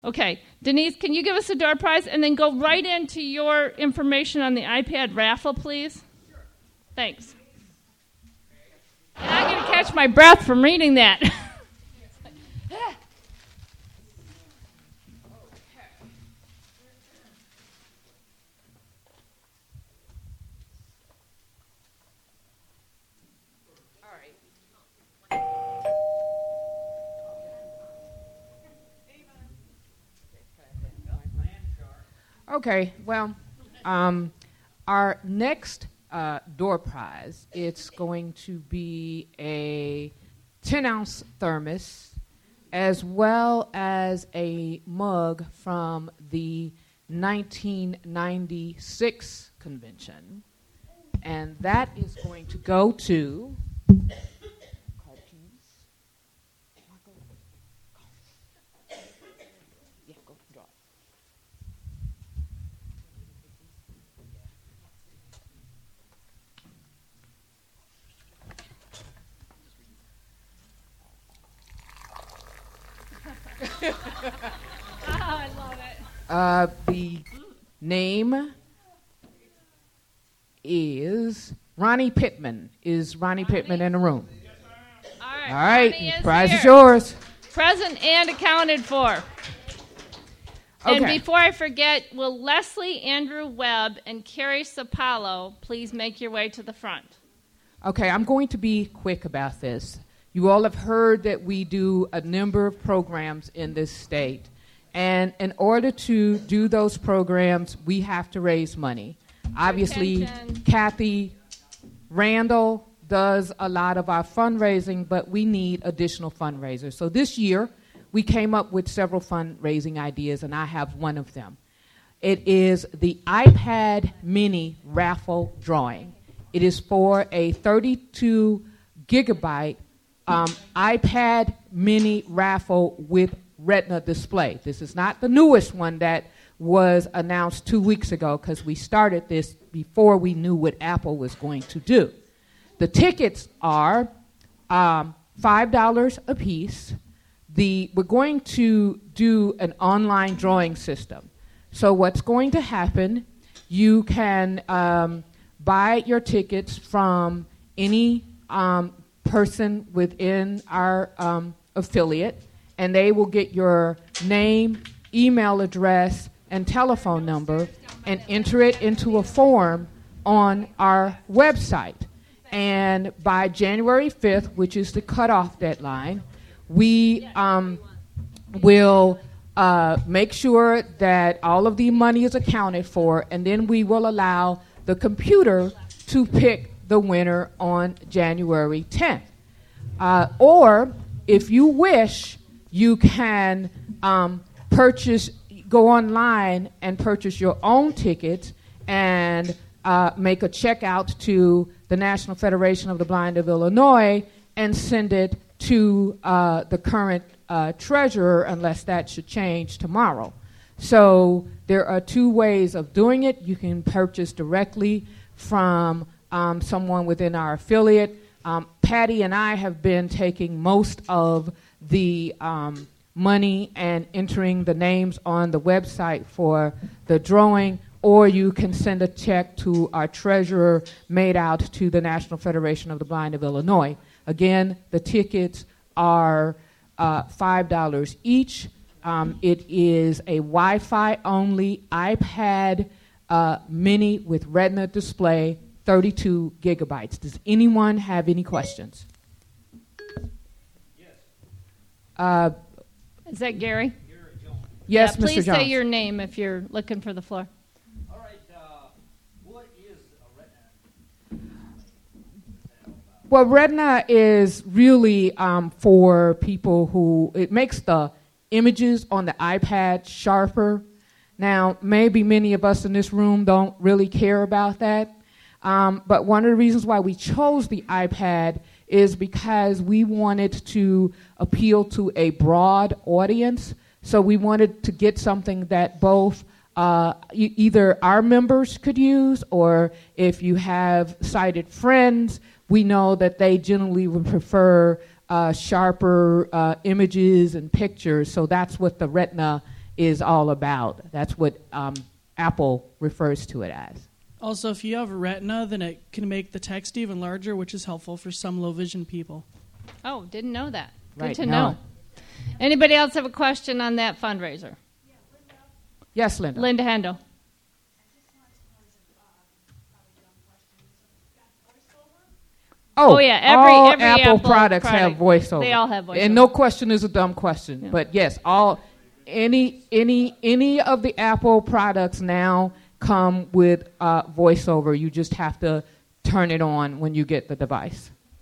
Okay, Denise, can you give us a door prize and then go right into your information on the iPad raffle, please? Sure. Thanks. And I'm going to catch my breath from reading that. Okay, well, our next door prize, it's going to be a 10-ounce thermos as well as a mug from the 1996 convention. And that is going to go to... I love it. The name is Ronnie Pittman. Is Ronnie Pittman in the room? All right, prize here. is yours. Present and accounted for. Okay. And before I forget, will Leslie Andrew Webb and Carrie Sapalo please make your way to the front? Okay, I'm going to be quick about this. You all have heard that we do a number of programs in this state. And in order to do those programs, we have to raise money. Obviously, Kathy Randall does a lot of our fundraising, but we need additional fundraisers. So this year, we came up with several fundraising ideas, and I have one of them. It is the iPad mini raffle drawing. It is for a 32 gigabyte iPad mini raffle with Retina display. This is not the newest one that was announced 2 weeks ago because we started this before we knew what Apple was going to do. The tickets are $5 a piece. We're going to do an online drawing system. So what's going to happen, you can buy your tickets from any person within our affiliate, and they will get your name, email address, and telephone number and enter it into a form on our website. And by January 5th, which is the cutoff deadline, we will make sure that all of the money is accounted for, and then we will allow the computer to pick the winner on January 10th. Or, if you wish, you can go online and purchase your own tickets and make a check out to the National Federation of the Blind of Illinois and send it to the current treasurer, unless that should change tomorrow. So there are two ways of doing it. You can purchase directly from someone within our affiliate. Patty and I have been taking most of the money and entering the names on the website for the drawing, or you can send a check to our treasurer made out to the National Federation of the Blind of Illinois. Again, the tickets are $5 each. It is a Wi-Fi only iPad mini with Retina display, 32 gigabytes. Does anyone have any questions? Yes. Is that Gary? Gary Jones. Yes, yeah, Mr. please Jones. say your name if you're looking for the floor. All right. What is a Retina? Well, Retina is really for people who, it makes the images on the iPad sharper. Now, maybe many of us in this room don't really care about that. But one of the reasons why we chose the iPad is because we wanted to appeal to a broad audience. So we wanted to get something that both either our members could use, or if you have sighted friends, we know that they generally would prefer sharper images and pictures. So that's what the Retina is all about. That's what Apple refers to it as. Also, if you have Retina, then it can make the text even larger, which is helpful for some low vision people. Oh, didn't know that. Good Right, to no. know. Anybody else have a question on that fundraiser? Yes, Linda. Linda Hendel. Oh, yeah, all every Apple Apple products have product, voiceover. they all have voiceover. And no question is a dumb question. Yeah. But yes, any of the Apple products now come with voiceover. You just have to turn it on when you get the device.